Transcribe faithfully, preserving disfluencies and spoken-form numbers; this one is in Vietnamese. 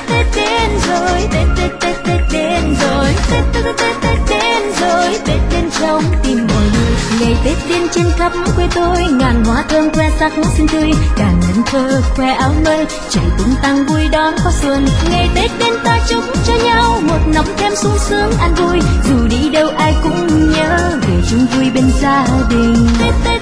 Tết đến rồi, Tết Tết Tết Tết đến rồi, Tết Tết Tết Tết Tết đến rồi, Tết đến trong tim mọi người. Ngày Tết đến trên khắp quê tôi, ngàn hoa thơm khoe sắc xinh tươi, đàn ngân thơ khoe áo mới, chạy tung tăng vui đón có xuân. Ngày Tết đến ta chúc cho nhau một năm thêm sung sướng an vui, dù đi đâu ai cũng nhớ về chung vui bên gia đình. Tết Tết